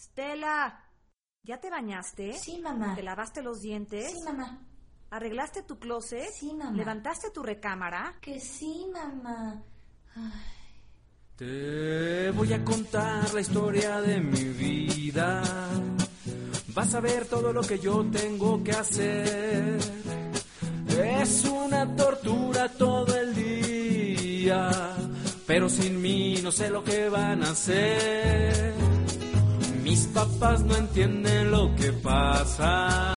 Stella, ¿ya te bañaste? Sí, mamá. ¿Te lavaste los dientes? Sí, mamá. ¿Arreglaste tu closet? Sí, mamá. ¿Levantaste tu recámara? Que sí, mamá. Ay. Te voy a contar la historia de mi vida. Vas a ver todo lo que yo tengo que hacer. Es una tortura todo el día, pero sin mí no sé lo que van a hacer. Mis papás no entienden lo que pasa.